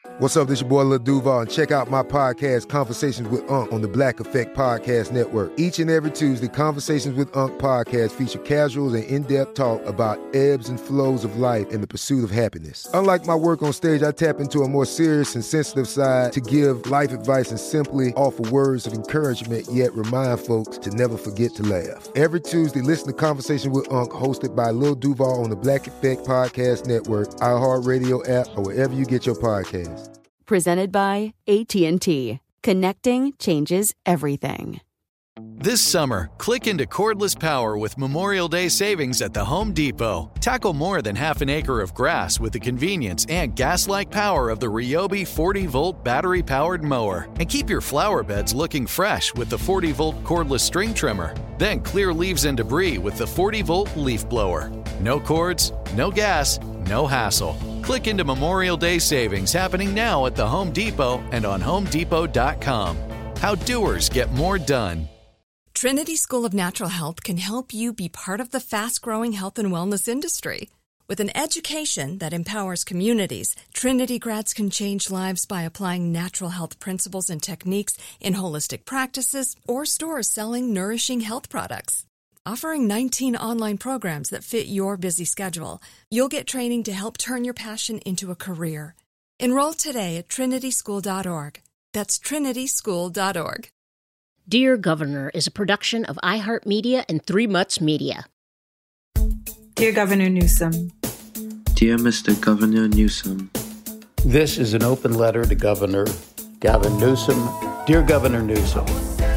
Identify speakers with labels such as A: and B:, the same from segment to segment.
A: What's up, this your boy Lil Duval, and check out my podcast, Conversations with Unc, on the Black Effect Podcast Network. Each and every Tuesday, Conversations with Unc podcast feature casuals and in-depth talk about ebbs and flows of life and the pursuit of happiness. Unlike my work on stage, I tap into a more serious and sensitive side to give life advice and simply offer words of encouragement, yet remind folks to never forget to laugh. Every Tuesday, listen to Conversations with Unc, hosted by Lil Duval on the Black Effect Podcast Network, iHeartRadio app, or wherever you get your podcasts.
B: Presented by AT&T. Connecting changes everything.
C: This summer, click into cordless power with Memorial Day savings at the Home Depot. Tackle more than half an acre of grass with the convenience and gas-like power of the Ryobi 40-volt battery-powered mower. And keep your flower beds looking fresh with the 40-volt cordless string trimmer. Then clear leaves and debris with the 40-volt leaf blower. No cords, no gas, no hassle. Click into Memorial Day savings happening now at the Home Depot and on HomeDepot.com. How doers get more done.
D: Trinity School of Natural Health can help you be part of the fast-growing health and wellness industry. With an education that empowers communities, Trinity grads can change lives by applying natural health principles and techniques in holistic practices or stores selling nourishing health products. Offering 19 online programs that fit your busy schedule, you'll get training to help turn your passion into a career. Enroll today at trinityschool.org. That's trinityschool.org.
E: Dear Governor is a production of iHeartMedia and Three Mutts Media.
F: Dear Governor Newsom.
G: Dear Mr. Governor Newsom.
H: This is an open letter to Governor Gavin Newsom. Dear Governor Newsom.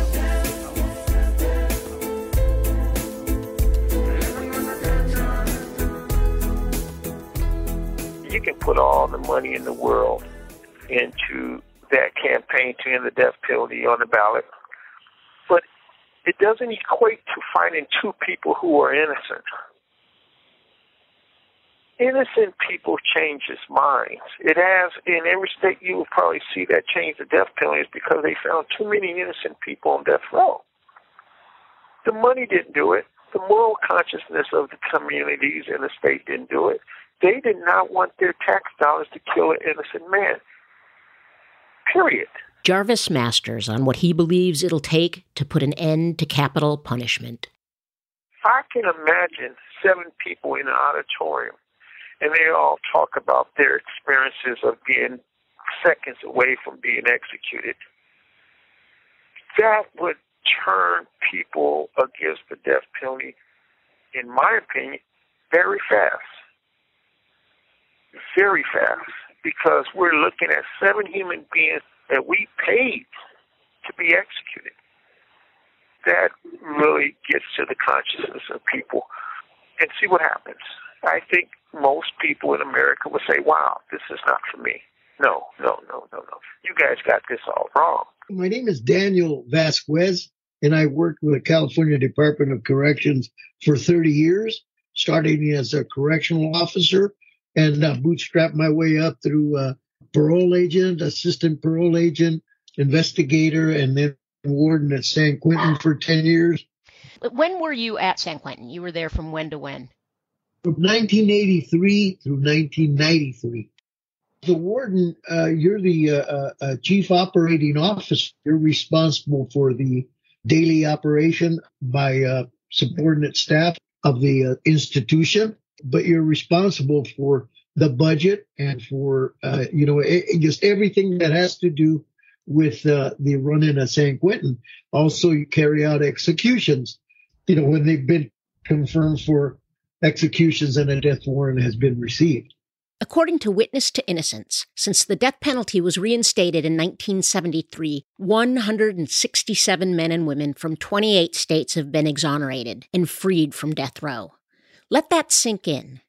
I: You can put all the money in the world into that campaign to end the death penalty on the ballot, but it doesn't equate to finding two people who are innocent. Innocent people changes minds. It has, in every state you will probably see that change the death penalty is because they found too many innocent people on death row. The money didn't do it. The moral consciousness of the communities in the state didn't do it. They did not want their tax dollars to kill an innocent man. Period.
E: Jarvis Masters on what he believes it'll take to put an end to capital punishment.
I: I can imagine 7 people in an auditorium, and they all talk about their experiences of being seconds away from being executed. That would turn people against the death penalty, in my opinion, very fast. Very fast, because we're looking at 7 human beings that we paid to be executed. That really gets to the consciousness of people, and see what happens. I think most people in America would say, wow, this is not for me. No. You guys got this all wrong.
J: My name is Daniel Vasquez, and I worked with the California Department of Corrections for 30 years, starting as a correctional officer and bootstrapped my way up through parole agent, assistant parole agent, investigator, and then warden at San Quentin for 10 years.
E: When were you at San Quentin? You were there from when to when?
J: From 1983 through 1993. The warden, you're the chief operating officer. You're responsible for the daily operation by subordinate staff of the institution, but you're responsible for the budget and for, just everything that has to do with the running of San Quentin. Also, you carry out executions, when they've been confirmed for executions and a death warrant has been received.
E: According to Witness to Innocence, since the death penalty was reinstated in 1973, 167 men and women from 28 states have been exonerated and freed from death row. Let that sink in.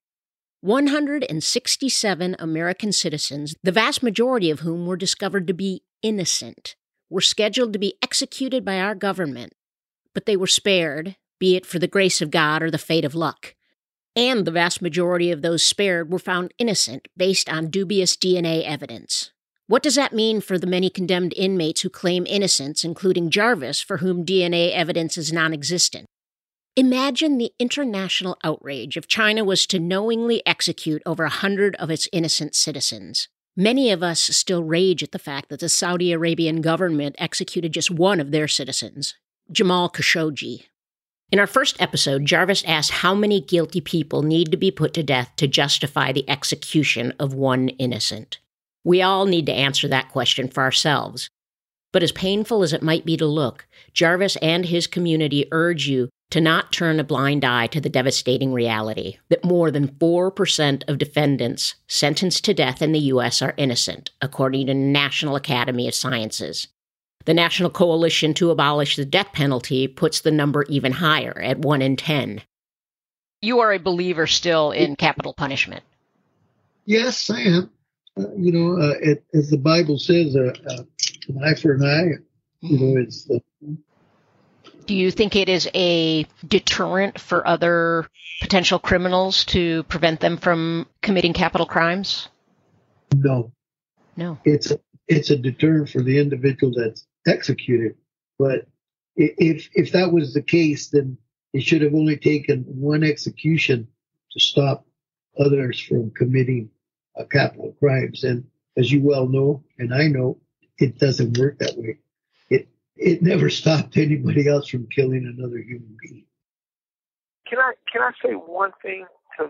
E: 167 American citizens, the vast majority of whom were discovered to be innocent, were scheduled to be executed by our government, but they were spared, be it for the grace of God or the fate of luck. And the vast majority of those spared were found innocent based on dubious DNA evidence. What does that mean for the many condemned inmates who claim innocence, including Jarvis, for whom DNA evidence is non-existent? Imagine the international outrage if China was to knowingly execute over 100 of its innocent citizens. Many of us still rage at the fact that the Saudi Arabian government executed just one of their citizens, Jamal Khashoggi. In our first episode, Jarvis asked how many guilty people need to be put to death to justify the execution of one innocent. We all need to answer that question for ourselves. But as painful as it might be to look, Jarvis and his community urge you to not turn a blind eye to the devastating reality that more than 4% of defendants sentenced to death in the U.S. are innocent, according to the National Academy of Sciences. The National Coalition to Abolish the Death Penalty puts the number even higher, at 1 in 10.
K: You are a believer still in capital punishment.
J: Yes, I am. As the Bible says, an eye for an eye. It's.
K: Do you think it is a deterrent for other potential criminals to prevent them from committing capital crimes?
J: No. It's a deterrent for the individual that's executed. But if that was the case, then it should have only taken one execution to stop others from committing capital crimes. And as you well know, and I know, it doesn't work that way. It never stopped anybody else from killing another human being.
I: Can I say one thing?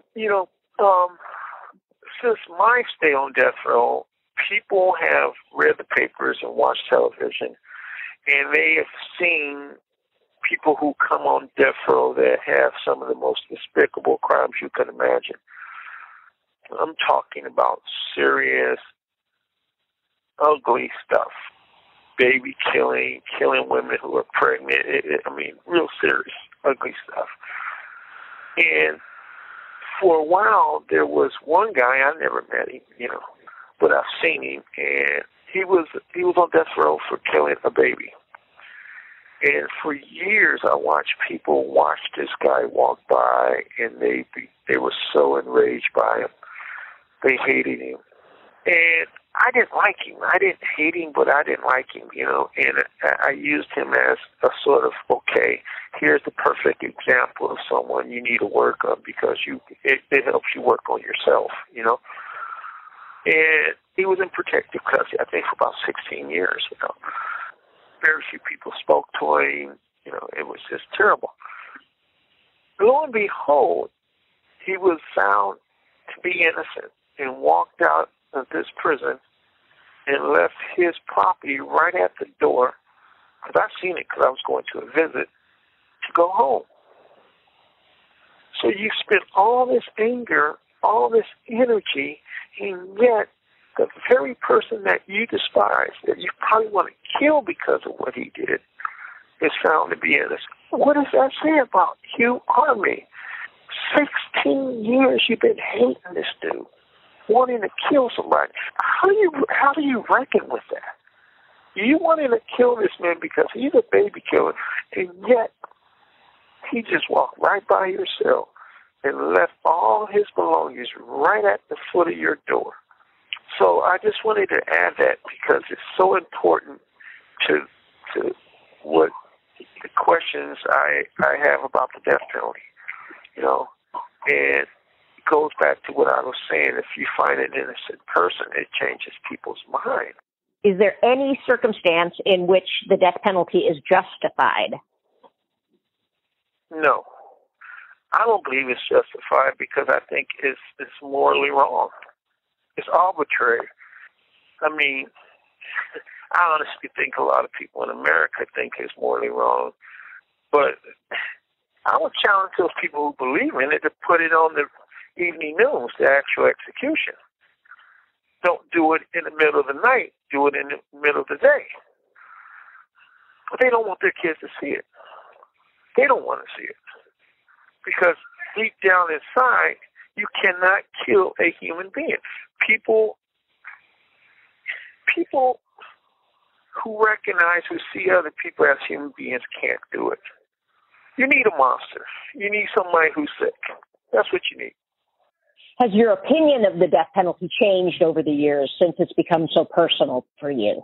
I: Since my stay on death row, people have read the papers and watched television, and they have seen people who come on death row that have some of the most despicable crimes you can imagine. I'm talking about serious, ugly stuff. Baby killing women who are pregnant. Real serious, ugly stuff. And for a while, there was one guy, I never met him, but I've seen him, and he was on death row for killing a baby. And for years, I watched people watch this guy walk by, and they were so enraged by him. They hated him. And I didn't like him. I didn't hate him, but I didn't like him, and I used him as a sort of, okay, here's the perfect example of someone you need to work on because it helps you work on yourself, And he was in protective custody, I think, for about 16 years, Very few people spoke to him, it was just terrible. Lo and behold, he was found to be innocent and walked out of this prison and left his property right at the door, because I've seen it because I was going to a visit, to go home. So you spent all this anger, all this energy, and yet the very person that you despise, that you probably want to kill because of what he did, is found to be innocent. What does that say about you or me? 16 years you've been hating this dude, wanting to kill somebody. How do you reckon with that? You wanted to kill this man because he's a baby killer, and yet he just walked right by your cell and left all his belongings right at the foot of your door. So I just wanted to add that because it's so important to what the questions I have about the death penalty, and it goes back to what I was saying. If you find an innocent person, it changes people's mind.
E: Is there any circumstance in which the death penalty is justified?
I: No. I don't believe it's justified because I think it's morally wrong. It's arbitrary. I honestly think a lot of people in America think it's morally wrong. But I would challenge those people who believe in it to put it on the evening news, the actual execution. Don't do it in the middle of the night. Do it in the middle of the day. But they don't want their kids to see it. They don't want to see it. Because deep down inside, you cannot kill a human being. People who recognize, who see other people as human beings can't do it. You need a monster. You need somebody who's sick. That's what you need.
E: Has your opinion of the death penalty changed over the years since it's become so personal for you?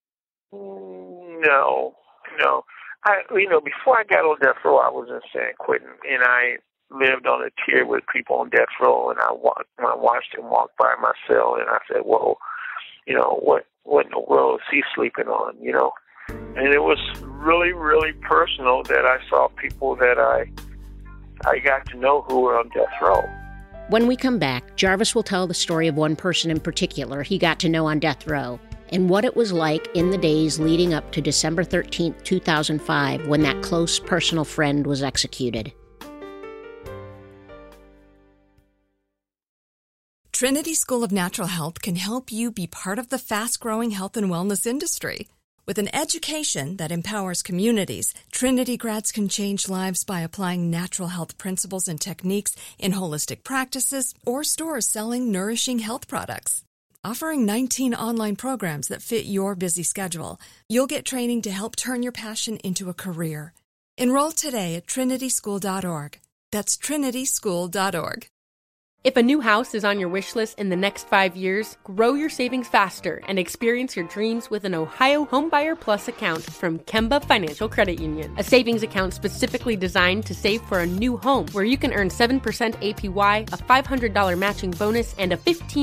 I: No. Before I got on death row, I was in San Quentin, and I lived on a tier with people on death row, and I watched them walk by my cell, and I said, whoa, what in the world is he sleeping on, And it was really, really personal that I saw people that I got to know who were on death row.
E: When we come back, Jarvis will tell the story of one person in particular he got to know on death row and what it was like in the days leading up to December 13th, 2005, when that close personal friend was executed.
D: Trinity School of Natural Health can help you be part of the fast-growing health and wellness industry. With an education that empowers communities, Trinity grads can change lives by applying natural health principles and techniques in holistic practices or stores selling nourishing health products. Offering 19 online programs that fit your busy schedule, you'll get training to help turn your passion into a career. Enroll today at trinityschool.org. That's trinityschool.org.
L: If a new house is on your wish list in the next 5 years, grow your savings faster and experience your dreams with an Ohio Homebuyer Plus account from Kemba Financial Credit Union. A savings account specifically designed to save for a new home where you can earn 7% APY, a $500 matching bonus, and a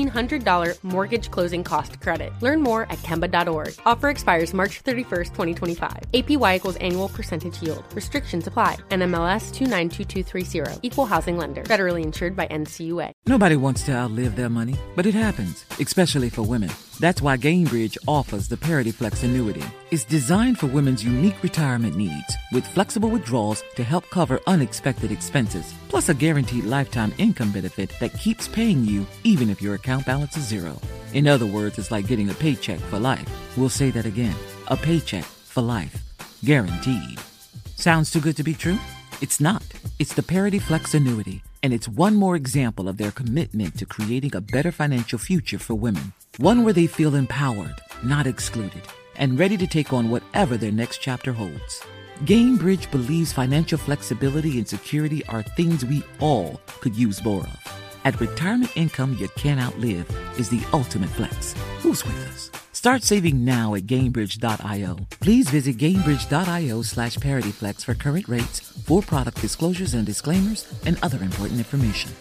L: $1,500 mortgage closing cost credit. Learn more at Kemba.org. Offer expires March 31st, 2025. APY equals annual percentage yield. Restrictions apply. NMLS 292230. Equal housing lender. Federally insured by NCUA.
M: Nobody wants to outlive their money, but it happens, especially for women. That's why Gainbridge offers the Parity Flex annuity. It's designed for women's unique retirement needs, with flexible withdrawals to help cover unexpected expenses, plus a guaranteed lifetime income benefit that keeps paying you even if your account balance is zero. In other words, it's like getting a paycheck for life. We'll say that again. A paycheck for life. Guaranteed. Sounds too good to be true? It's not. It's the Parity Flex annuity, and it's one more example of their commitment to creating a better financial future for women. One where they feel empowered, not excluded, and ready to take on whatever their next chapter holds. Gainbridge believes financial flexibility and security are things we all could use more of. At retirement income you can't outlive is the ultimate flex. Who's with us? Start saving now at Gainbridge.io. Please visit Gainbridge.io/ParityFlex for current rates, for product disclosures and disclaimers, and other important information.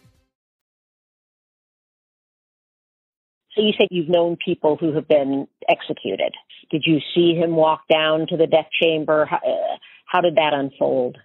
E: So you said you've known people who have been executed. Did you see him walk down to the death chamber? How did that unfold?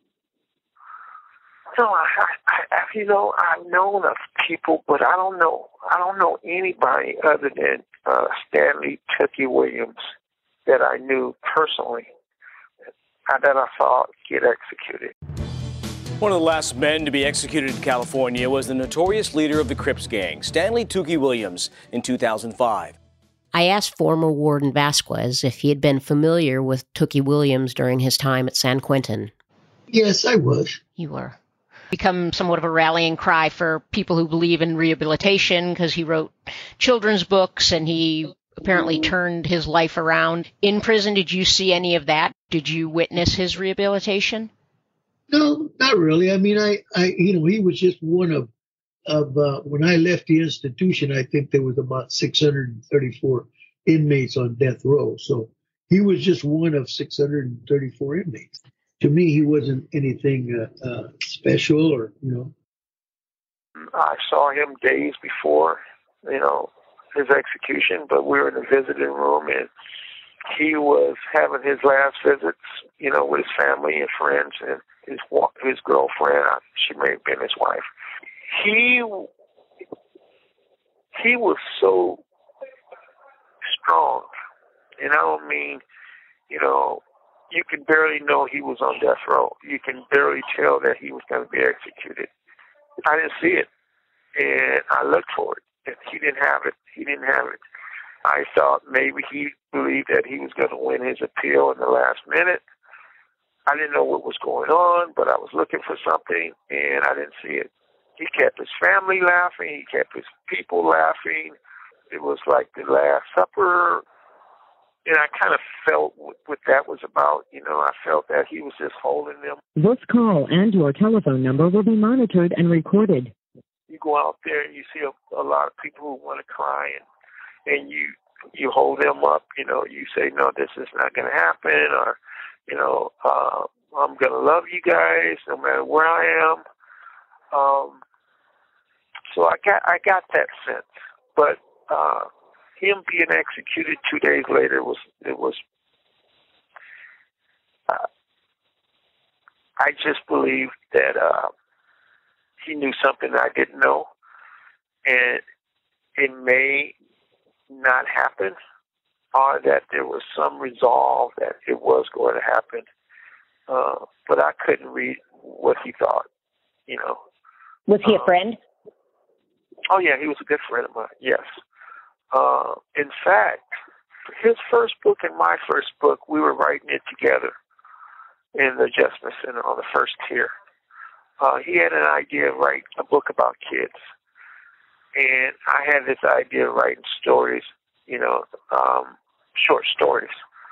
I: No, I've known of people, but I don't know anybody other than Stanley Tookie Williams that I knew personally, that I saw get executed.
N: One of the last men to be executed in California was the notorious leader of the Crips gang, Stanley Tookie Williams, in 2005.
E: I asked former Warden Vasquez if he had been familiar with Tookie Williams during his time at San Quentin.
J: Yes, I was.
K: You were. Become somewhat of a rallying cry for people who believe in rehabilitation because he wrote children's books and he apparently turned his life around. In prison, did you see any of that? Did you witness his rehabilitation?
J: No, not really. I mean, he was just one of when I left the institution, I think there was about 634 inmates on death row. So he was just one of 634 inmates. To me, he wasn't anything special or.
I: I saw him days before, his execution, but we were in the visiting room and he was having his last visits, with his family and friends and his girlfriend. She may have been his wife. He was so strong, and I don't mean, you can barely know he was on death row. You can barely tell that he was going to be executed. I didn't see it, and I looked for it, and he didn't have it. I thought maybe he believed that he was going to win his appeal in the last minute. I didn't know what was going on, but I was looking for something, and I didn't see it. He kept his family laughing. He kept his people laughing. It was like the Last Supper. And I kind of felt what that was about. I felt that he was just holding them.
O: This call and your telephone number will be monitored and recorded.
I: You go out there and you see a lot of people who want to cry, and you hold them up. You say, no, this is not going to happen, or, I'm going to love you guys no matter where I am. So I got that sense. But him being executed 2 days later was I just believe that he knew something I didn't know, and it may not happen, or that there was some resolve that it was going to happen, but I couldn't read what he thought, you know.
E: Was he a friend?
I: Oh, yeah, he was a good friend of mine, yes. In fact, his first book and my first book, we were writing it together in the Adjustment Center on the first tier. He had an idea of writing a book about kids, and I had this idea of writing stories, you know, short stories.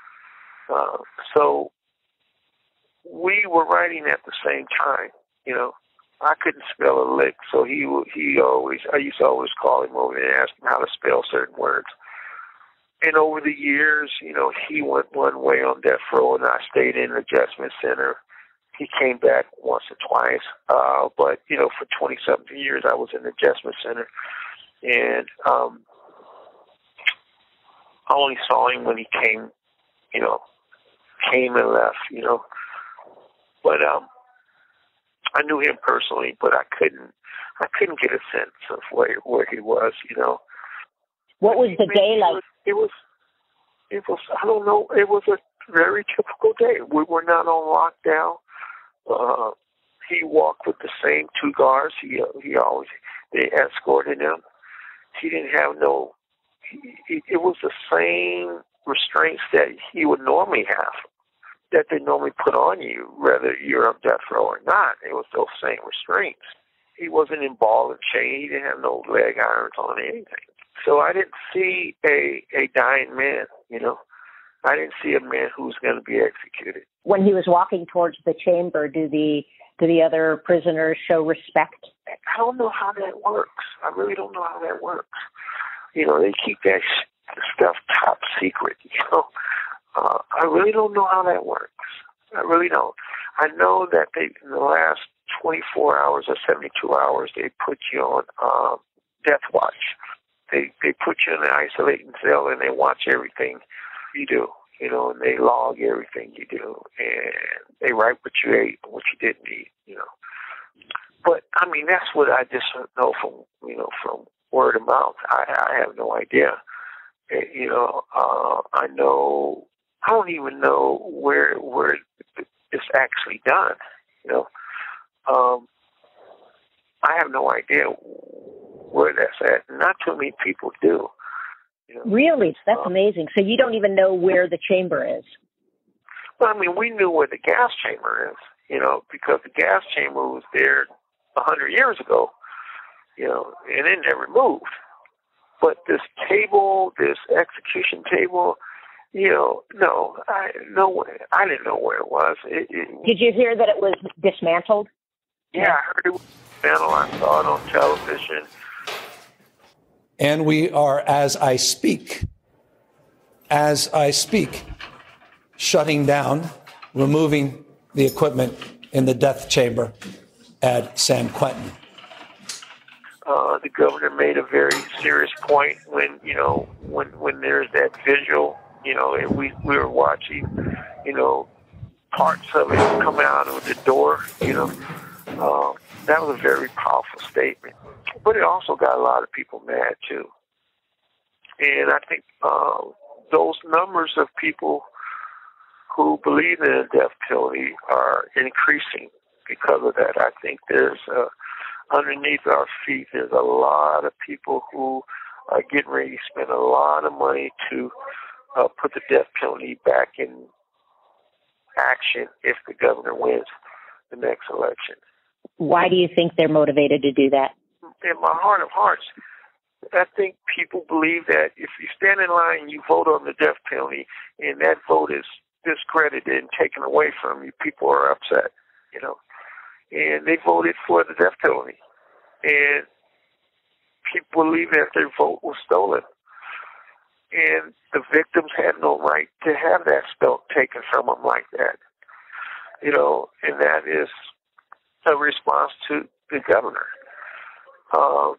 I: So we were writing at the same time, you know. I couldn't spell a lick, so I used to always call him over and ask him how to spell certain words. And over the years, you know, he went one way on death row, and I stayed in the Adjustment Center. He came back once or twice, but, you know, for 20-something years I was in the Adjustment Center. And I only saw him when he came and left, you know. But I knew him personally, but I couldn't get a sense of where he was, you know.
E: What was the day like?
I: It was, I don't know, it was a very typical day. We were not on lockdown. He walked with the same two guards. They escorted him. He didn't have it was the same restraints that he would normally have, that they normally put on you, whether you're on death row or not. It was those same restraints. He wasn't in ball and chain. He didn't have no leg irons on anything. So I didn't see a dying man, you know. I didn't see a man who was going to be executed.
E: When he was walking towards the chamber, do the other prisoners show respect?
I: I don't know how that works. I really don't know how that works. You know, they keep that stuff top secret, you know. I really don't know how that works. I really don't. I know that in the last 24 hours or 72 hours, they put you on death watch. They put you in an isolating cell and they watch everything you do, you know, and they log everything you do, and they write what you ate and what you didn't eat, you know. But I mean, that's what I just know from word of mouth. I have no idea. You know, I don't even know where it's actually done. You know, I have no idea where that's at. Not too many people do. You know? Really?
E: That's amazing. So you don't even know where the chamber is?
I: Well, I mean, we knew where the gas chamber is, you know, because the gas chamber was there 100 years ago, you know, and it never moved. But this table, this execution table, you know, no, I didn't know where it was.
E: Did you hear that it was dismantled?
I: Yeah, I heard it was dismantled. I saw it on television.
P: And we are, as I speak, shutting down, removing the equipment in the death chamber at San Quentin.
I: The governor made a very serious point when there's that visual, you know, and we were watching, you know, parts of it come out of the door, you know. That was a very powerful statement. But it also got a lot of people mad, too. And I think those numbers of people who believe in the death penalty are increasing because of that. I think there's underneath our feet, there's a lot of people who are getting ready to spend a lot of money to put the death penalty back in action if the governor wins the next election.
E: Why do you think they're motivated to do that?
I: In my heart of hearts, I think people believe that if you stand in line and you vote on the death penalty and that vote is discredited and taken away from you, people are upset, you know. And they voted for the death penalty. And people believe that their vote was stolen. And the victims had no right to have that taken from them like that. You know, and that is a response to the governor.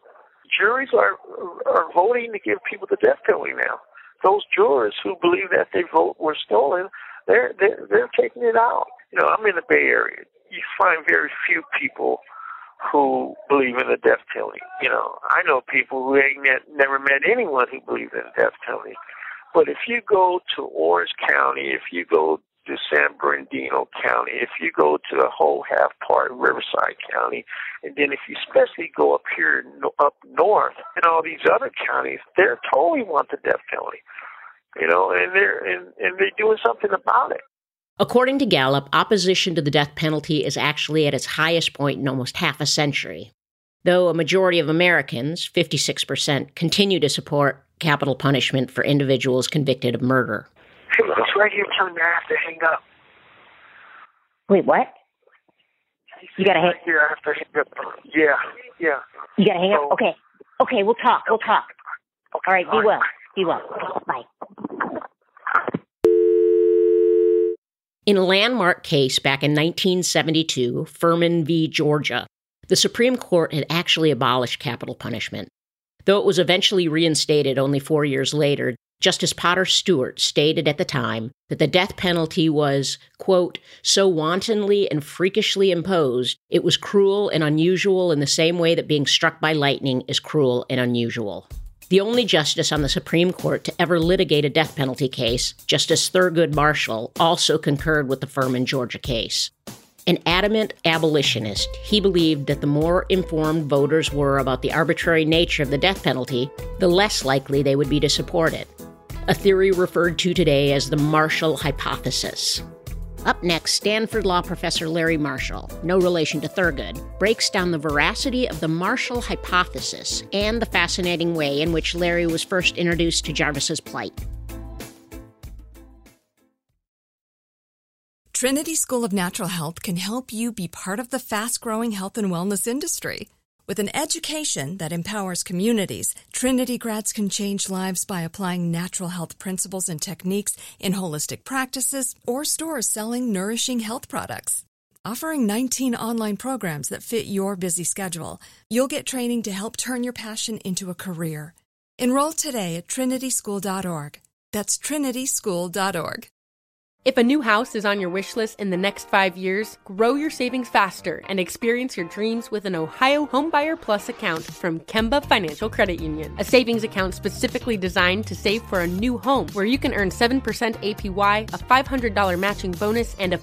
I: juries are voting to give people the death penalty now. Those jurors who believe that their vote was stolen, they're taking it out. You know, I'm in the Bay Area. You find very few people who believe in the death penalty. You know, I know people who never met anyone who believed in the death penalty. But if you go to Orange County, if you go to San Bernardino County, if you go to the whole half part of Riverside County, and then if you especially go up here up north in all these other counties, they totally want the death penalty. You know, and they're doing something about it.
E: According to Gallup, opposition to the death penalty is actually at its highest point in almost half a century. Though a majority of Americans, 56%, continue to support capital punishment for individuals convicted of murder.
I: Hey, look, it's right here telling me I have to hang up.
Q: Wait, what? You gotta hang
I: here. I have to hang up. Yeah.
Q: You gotta hang up? Okay, we'll talk. Okay. All right, be well. Bye.
E: In a landmark case back in 1972, Furman v. Georgia, the Supreme Court had actually abolished capital punishment. Though it was eventually reinstated only 4 years later, Justice Potter Stewart stated at the time that the death penalty was, quote, so wantonly and freakishly imposed, it was cruel and unusual in the same way that being struck by lightning is cruel and unusual. The only justice on the Supreme Court to ever litigate a death penalty case, Justice Thurgood Marshall, also concurred with the Furman, Georgia case. An adamant abolitionist, he believed that the more informed voters were about the arbitrary nature of the death penalty, the less likely they would be to support it. A theory referred to today as the Marshall hypothesis. Up next, Stanford law professor Larry Marshall, no relation to Thurgood, breaks down the veracity of the Marshall hypothesis and the fascinating way in which Larry was first introduced to Jarvis's plight.
D: Trinity School of Natural Health can help you be part of the fast-growing health and wellness industry. With an education that empowers communities, Trinity grads can change lives by applying natural health principles and techniques in holistic practices or stores selling nourishing health products. Offering 19 online programs that fit your busy schedule, you'll get training to help turn your passion into a career. Enroll today at trinityschool.org. That's trinityschool.org.
L: If a new house is on your wish list in the next 5 years, grow your savings faster and experience your dreams with an Ohio Homebuyer Plus account from Kemba Financial Credit Union. A savings account specifically designed to save for a new home where you can earn 7% APY, a $500 matching bonus, and a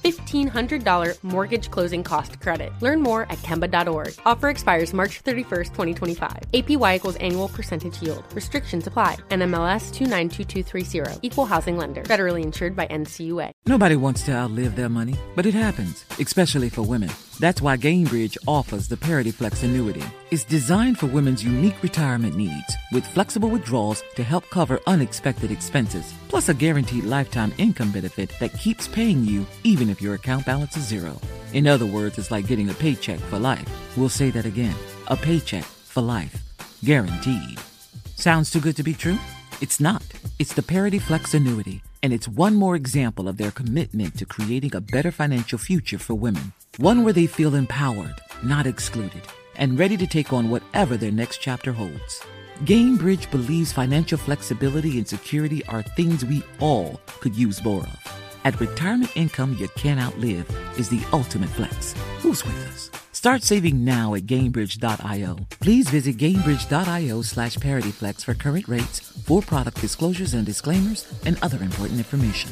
L: $1,500 mortgage closing cost credit. Learn more at Kemba.org. Offer expires March 31st, 2025. APY equals annual percentage yield. Restrictions apply. NMLS 292230. Equal housing lender. Federally insured by NCUA.
M: Nobody wants to outlive their money, but it happens, especially for women. That's why Gainbridge offers the Parity Flex annuity. It's designed for women's unique retirement needs, with flexible withdrawals to help cover unexpected expenses, plus a guaranteed lifetime income benefit that keeps paying you even if your account balance is zero. In other words, it's like getting a paycheck for life. We'll say that again. A paycheck for life. Guaranteed. Sounds too good to be true? It's not. It's the Parity Flex annuity. And it's one more example of their commitment to creating a better financial future for women. One where they feel empowered, not excluded, and ready to take on whatever their next chapter holds. Gainbridge believes financial flexibility and security are things we all could use more of. At retirement income you can't outlive is the ultimate flex. Who's with us? Start saving now at Gainbridge.io. Please visit Gainbridge.io/ParityFlex for current rates, for product disclosures and disclaimers, and other important information.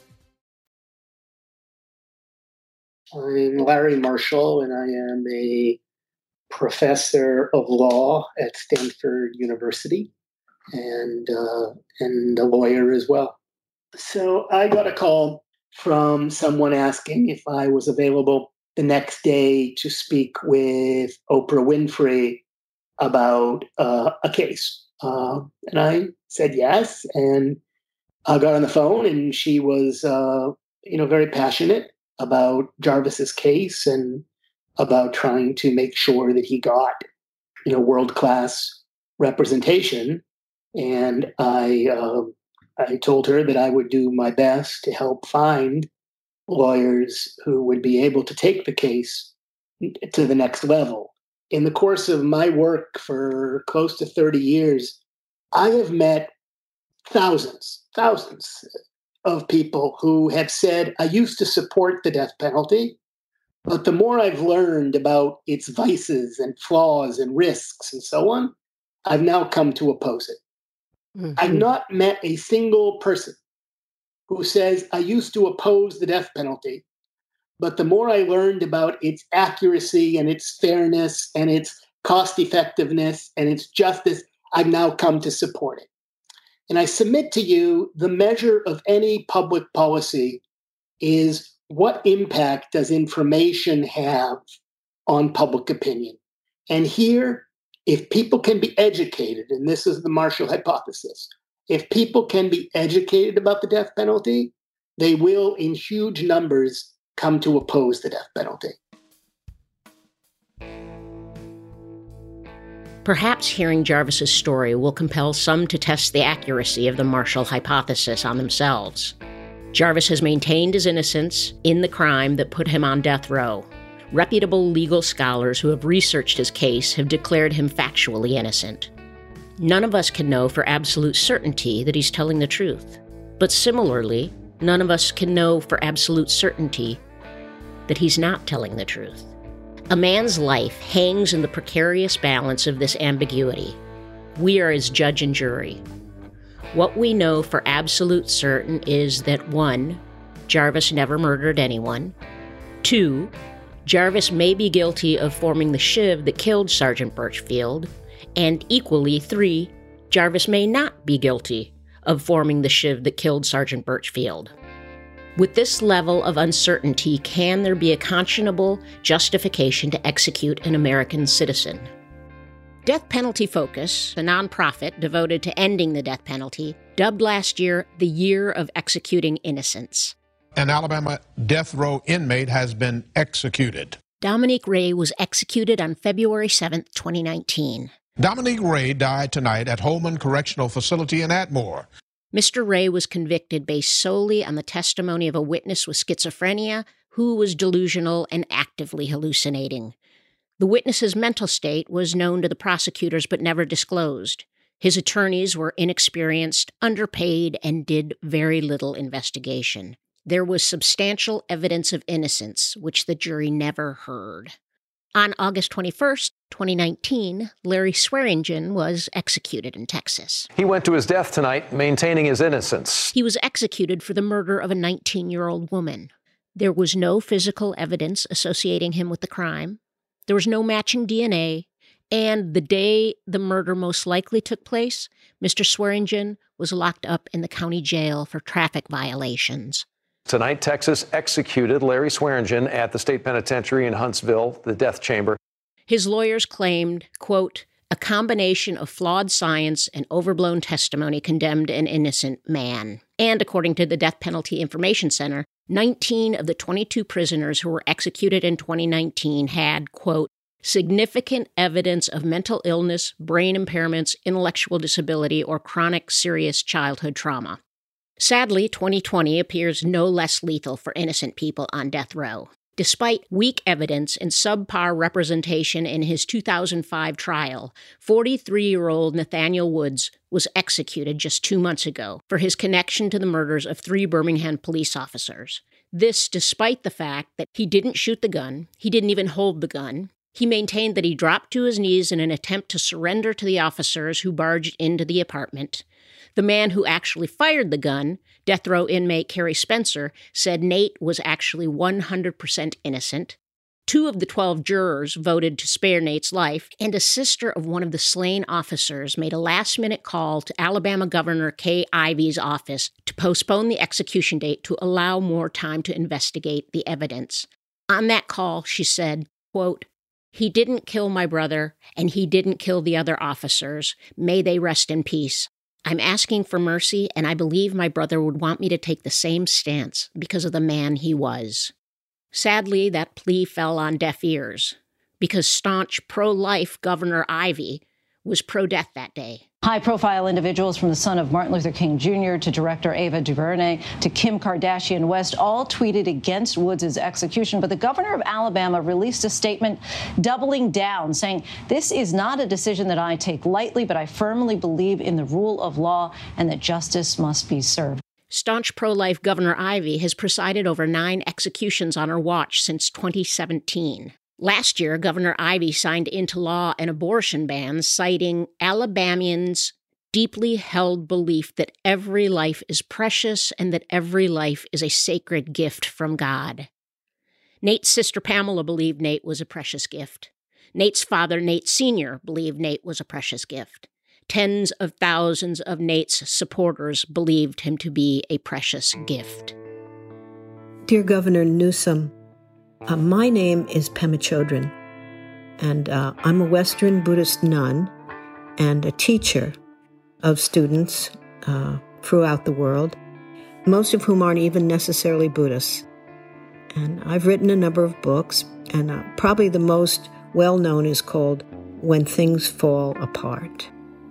R: I'm Larry Marshall, and I am a professor of law at Stanford University and a lawyer as well. So I got a call from someone asking if I was available the next day to speak with Oprah Winfrey about a case. And I said yes, and I got on the phone, and she was, very passionate about Jarvis's case and about trying to make sure that he got, world-class representation. And I told her that I would do my best to help find lawyers who would be able to take the case to the next level. in the course of my work for close to 30 years, I have met thousands of people who have said, I used to support the death penalty, but the more I've learned about its vices and flaws and risks and so on, I've now come to oppose it. Mm-hmm. I've not met a single person who says, I used to oppose the death penalty, but the more I learned about its accuracy and its fairness and its cost effectiveness and its justice, I've now come to support it. And I submit to you, the measure of any public policy is what impact does information have on public opinion? And here, if people can be educated, and this is the Marshall hypothesis, if people can be educated about the death penalty, they will, in huge numbers, come to oppose the death penalty.
E: Perhaps hearing Jarvis's story will compel some to test the accuracy of the Marshall hypothesis on themselves. Jarvis has maintained his innocence in the crime that put him on death row. Reputable legal scholars who have researched his case have declared him factually innocent. None of us can know for absolute certainty that he's telling the truth. But similarly, none of us can know for absolute certainty that he's not telling the truth. A man's life hangs in the precarious balance of this ambiguity. We are his judge and jury. What we know for absolute certain is that 1, Jarvis never murdered anyone. 2, Jarvis may be guilty of forming the shiv that killed Sergeant Birchfield. And equally, 3, Jarvis may not be guilty of forming the shiv that killed Sergeant Birchfield. With this level of uncertainty, can there be a conscionable justification to execute an American citizen? Death Penalty Focus, a nonprofit devoted to ending the death penalty, dubbed last year the Year of Executing Innocents.
S: An Alabama death row inmate has been executed.
E: Dominique Ray was executed on February 7, 2019.
S: Dominique Ray died tonight at Holman Correctional Facility in Atmore.
E: Mr. Ray was convicted based solely on the testimony of a witness with schizophrenia who was delusional and actively hallucinating. The witness's mental state was known to the prosecutors but never disclosed. His attorneys were inexperienced, underpaid, and did very little investigation. There was substantial evidence of innocence, which the jury never heard. On August 21st, 2019, Larry Swearingen was executed in Texas.
T: He went to his death tonight, maintaining his innocence.
E: He was executed for the murder of a 19-year-old woman. There was no physical evidence associating him with the crime. There was no matching DNA, and the day the murder most likely took place, Mr. Swearingen was locked up in the county jail for traffic violations.
T: Tonight, Texas executed Larry Swearingen at the state penitentiary in Huntsville, the death chamber.
E: His lawyers claimed, quote, a combination of flawed science and overblown testimony condemned an innocent man. And according to the Death Penalty Information Center, 19 of the 22 prisoners who were executed in 2019 had, quote, significant evidence of mental illness, brain impairments, intellectual disability, or chronic serious childhood trauma. Sadly, 2020 appears no less lethal for innocent people on death row. Despite weak evidence and subpar representation in his 2005 trial, 43-year-old Nathaniel Woods was executed just 2 months ago for his connection to the murders of 3 Birmingham police officers. This despite the fact that he didn't shoot the gun, he didn't even hold the gun. He maintained that he dropped to his knees in an attempt to surrender to the officers who barged into the apartment. The man who actually fired the gun, death row inmate Kerry Spencer, said Nate was actually 100% innocent. 2 of the 12 jurors voted to spare Nate's life, and a sister of one of the slain officers made a last-minute call to Alabama Governor Kay Ivey's office to postpone the execution date to allow more time to investigate the evidence. On that call, she said, quote, he didn't kill my brother, and he didn't kill the other officers. May they rest in peace. I'm asking for mercy, and I believe my brother would want me to take the same stance because of the man he was. Sadly, that plea fell on deaf ears, because staunch pro-life Governor Ivey was pro-death that day.
U: High-profile individuals from the son of Martin Luther King Jr. to director Ava DuVernay to Kim Kardashian West all tweeted against Woods' execution. But the governor of Alabama released a statement doubling down, saying, "This is not a decision that I take lightly, but I firmly believe in the rule of law and that justice must be served."
E: Staunch pro-life Governor Ivey has presided over 9 executions on her watch since 2017. Last year, Governor Ivey signed into law an abortion ban, citing Alabamians' deeply held belief that every life is precious and that every life is a sacred gift from God. Nate's sister Pamela believed Nate was a precious gift. Nate's father, Nate Sr., believed Nate was a precious gift. Tens of thousands of Nate's supporters believed him to be a precious gift.
V: Dear Governor Newsom, my name is Pema Chodron, and I'm a Western Buddhist nun and a teacher of students throughout the world, most of whom aren't even necessarily Buddhists. And I've written a number of books, and probably the most well-known is called When Things Fall Apart.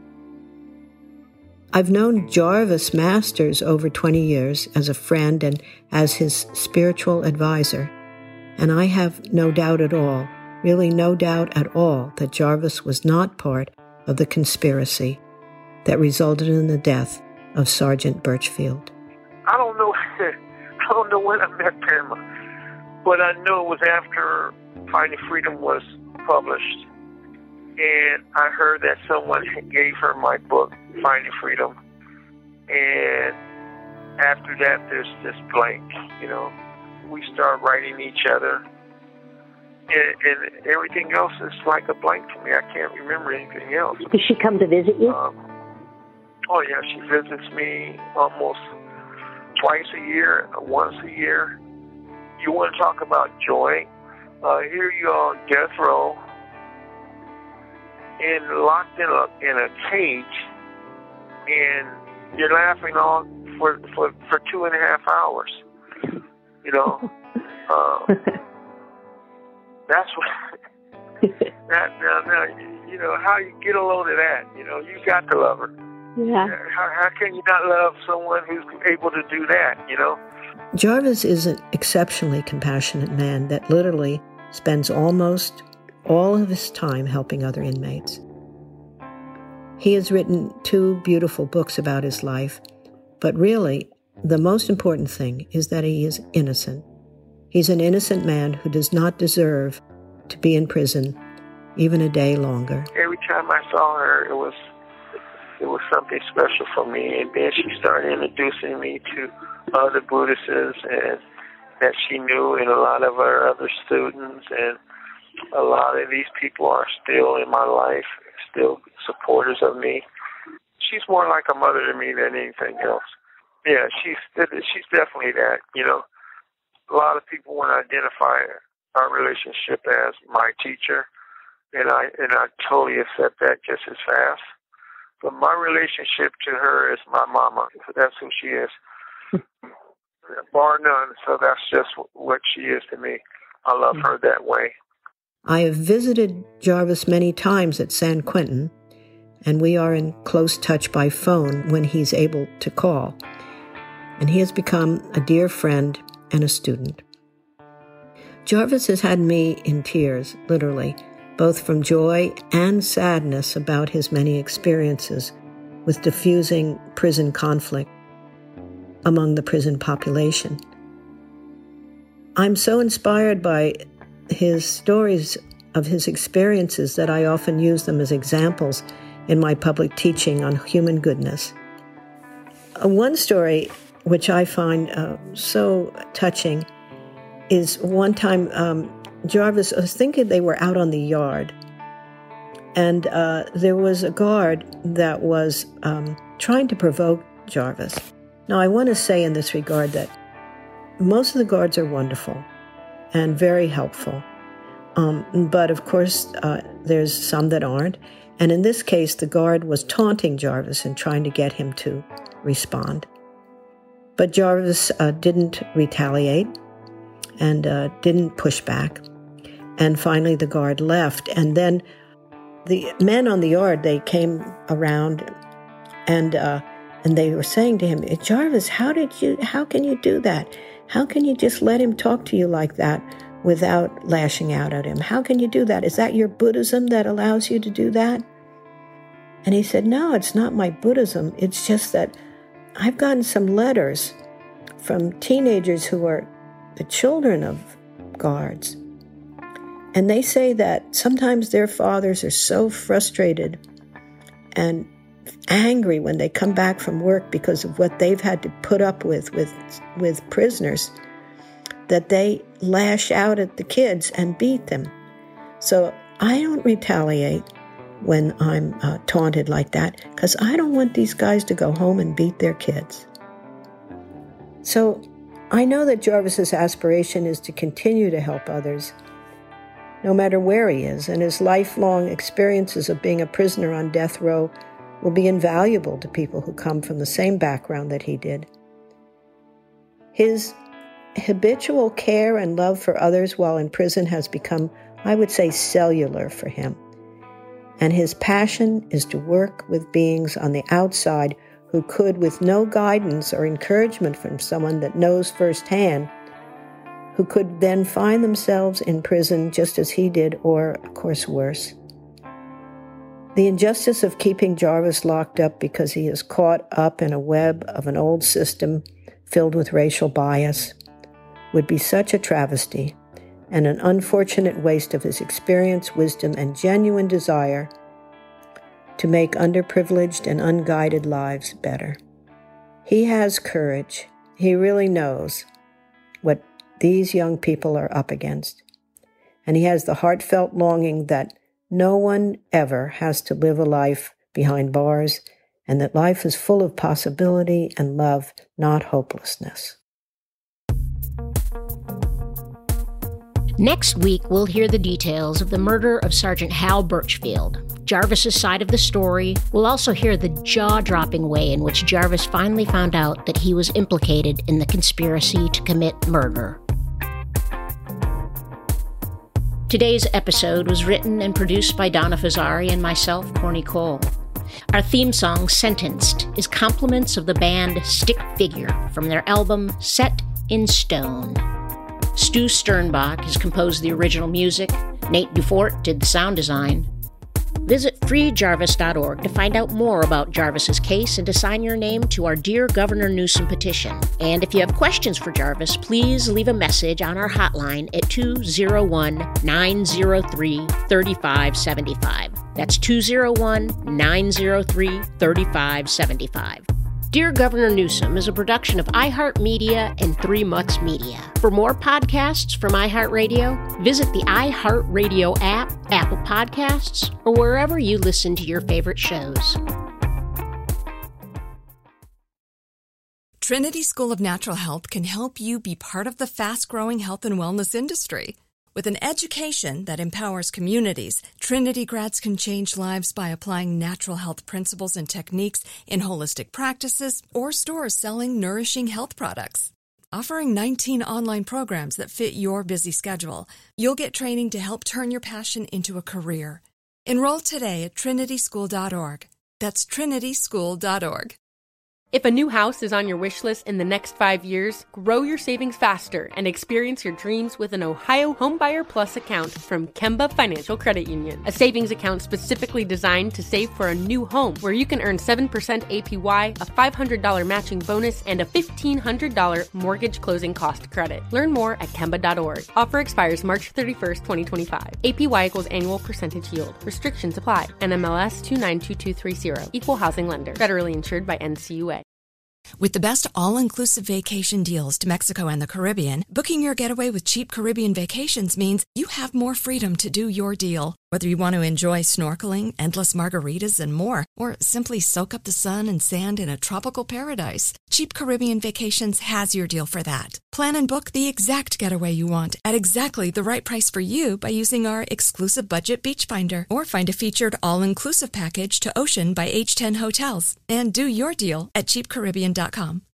V: I've known Jarvis Masters over 20 years as a friend and as his spiritual advisor. And I have no doubt at all, really no doubt at all, that Jarvis was not part of the conspiracy that resulted in the death of Sergeant Birchfield.
I: I don't know when I met Pamela, but I know it was after Finding Freedom was published, and I heard that someone gave her my book, Finding Freedom, and after that, there's this blank, We start writing each other, and everything else is like a blank to me. I can't remember anything else.
Q: Does she come to visit you?
I: Oh, yeah, she visits me almost twice a year, once a year. You want to talk about joy? Here you are on death row and locked in a cage, and you're laughing all for 2.5 hours. That's what. How you get a load of that? You got to love her.
Q: Yeah.
I: How can you not love someone who's able to do that?
V: Jarvis is an exceptionally compassionate man that literally spends almost all of his time helping other inmates. He has written 2 beautiful books about his life, but really, the most important thing is that he is innocent. He's an innocent man who does not deserve to be in prison even a day longer.
I: Every time I saw her, it was something special for me. And then she started introducing me to other Buddhists and that she knew, and a lot of our other students. And a lot of these people are still in my life, still supporters of me. She's more like a mother to me than anything else. Yeah, she's definitely that. A lot of people want to identify our relationship as my teacher, and I totally accept that just as fast. But my relationship to her is my mama. That's who she is, bar none. So that's just what she is to me. I love her that way.
V: I have visited Jarvis many times at San Quentin, and we are in close touch by phone when he's able to call. And he has become a dear friend and a student. Jarvis has had me in tears, literally, both from joy and sadness about his many experiences with diffusing prison conflict among the prison population. I'm so inspired by his stories of his experiences that I often use them as examples in my public teaching on human goodness. One story which I find so touching is one time Jarvis, I was thinking they were out on the yard, and there was a guard that was trying to provoke Jarvis. Now, I want to say in this regard that most of the guards are wonderful and very helpful, but of course there's some that aren't, and in this case the guard was taunting Jarvis and trying to get him to respond. But Jarvis didn't retaliate and didn't push back. And finally the guard left. And then The men on the yard, they came around and they were saying to him, Jarvis, how can you do that? How can you just let him talk to you like that without lashing out at him? How can you do that? Is that your Buddhism that allows you to do that? And he said, no, it's not my Buddhism. It's just that I've gotten some letters from teenagers who are the children of guards. And they say that sometimes their fathers are so frustrated and angry when they come back from work because of what they've had to put up with prisoners, that they lash out at the kids and beat them. So I don't retaliate when I'm taunted like that, because I don't want these guys to go home and beat their kids. So I know that Jarvis's aspiration is to continue to help others, no matter where he is, and his lifelong experiences of being a prisoner on death row will be invaluable to people who come from the same background that he did. His habitual care and love for others while in prison has become, I would say, cellular for him. And his passion is to work with beings on the outside who could, with no guidance or encouragement from someone that knows firsthand, who could then find themselves in prison just as he did, or, of course, worse. The injustice of keeping Jarvis locked up because he is caught up in a web of an old system filled with racial bias would be such a travesty and an unfortunate waste of his experience, wisdom, and genuine desire to make underprivileged and unguided lives better. He has courage. He really knows what these young people are up against. And he has the heartfelt longing that no one ever has to live a life behind bars, and that life is full of possibility and love, not hopelessness.
E: Next week, we'll hear the details of the murder of Sergeant Hal Birchfield. Jarvis's side of the story. We'll also hear the jaw-dropping way in which Jarvis finally found out that he was implicated in the conspiracy to commit murder. Today's episode was written and produced by Donna Fazzari and myself, Corny Cole. Our theme song, Sentenced, is compliments of the band Stick Figure from their album Set in Stone. Stu Sternbach has composed the original music. Nate Dufort did the sound design. Visit freejarvis.org to find out more about Jarvis's case and to sign your name to our Dear Governor Newsom petition. And if you have questions for Jarvis, please leave a message on our hotline at 201-903-3575. That's 201-903-3575. Dear Governor Newsom is a production of iHeartMedia and Three Mutts Media. For more podcasts from iHeartRadio, visit the iHeartRadio app, Apple Podcasts, or wherever you listen to your favorite shows.
D: Trinity School of Natural Health can help you be part of the fast-growing health and wellness industry. With an education that empowers communities, Trinity grads can change lives by applying natural health principles and techniques in holistic practices or stores selling nourishing health products. Offering 19 online programs that fit your busy schedule, you'll get training to help turn your passion into a career. Enroll today at trinityschool.org. That's trinityschool.org.
L: If a new house is on your wish list in the next 5 years, grow your savings faster and experience your dreams with an Ohio Homebuyer Plus account from Kemba Financial Credit Union. A savings account specifically designed to save for a new home, where you can earn 7% APY, a $500 matching bonus, and a $1,500 mortgage closing cost credit. Learn more at Kemba.org. Offer expires March 31st, 2025. APY equals annual percentage yield. Restrictions apply. NMLS 292230. Equal housing lender. Federally insured by NCUA.
D: With the best all-inclusive vacation deals to Mexico and the Caribbean, booking your getaway with Cheap Caribbean Vacations means you have more freedom to do your deal. Whether you want to enjoy snorkeling, endless margaritas, and more, or simply soak up the sun and sand in a tropical paradise, Cheap Caribbean Vacations has your deal for that. Plan and book the exact getaway you want at exactly the right price for you by using our exclusive budget beach finder, or find a featured all-inclusive package to Ocean by H10 Hotels, and do your deal at cheapcaribbean.com.